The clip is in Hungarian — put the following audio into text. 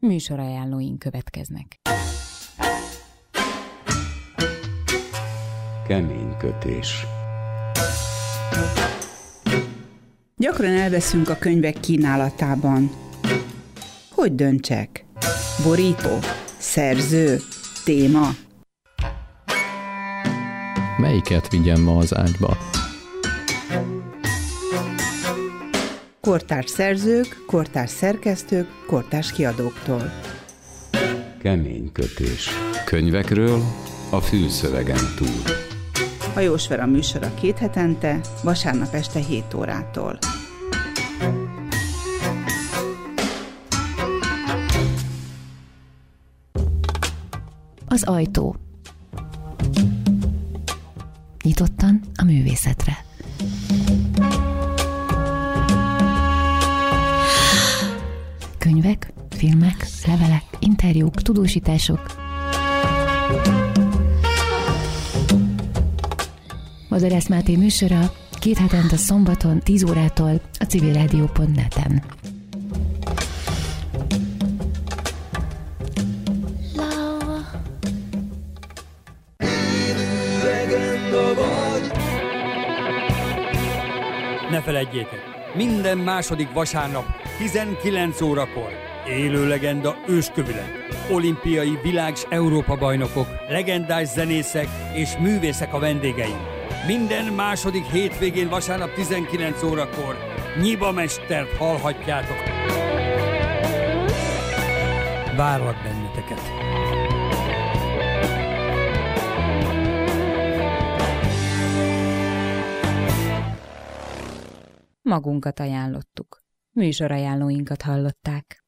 Műsorajánlóink következnek. Kemény kötés. Gyakran elveszünk a könyvek kínálatában. Hogy döntsek? Borító? Szerző? Téma? Melyiket vigyem ma az ágyba? Kortárs szerzők, kortárs szerkesztők, kortárs kiadóktól. Kemény kötés. Könyvekről a fülszövegen túl. Hajós Vera műsora 2 hetente, vasárnap este 7 órától. Az ajtó. Nyitottan a művészetre. Könyvek, filmek, levelek, interjúk, tudósítások. Bozorász Máté műsora 2 hetente szombaton 10 órától a civilradio.net-en. Ne feledjétek, minden második vasárnap 19 órakor élő legenda őskövület, olimpiai világ- s Európa-bajnokok, legendás zenészek és művészek a vendégeim. Minden második hétvégén vasárnap 19 órakor Nyiba Mestert hallhatjátok. Várlak benneteket! Magunkat ajánlottuk. Műsorajánlóinkat hallották.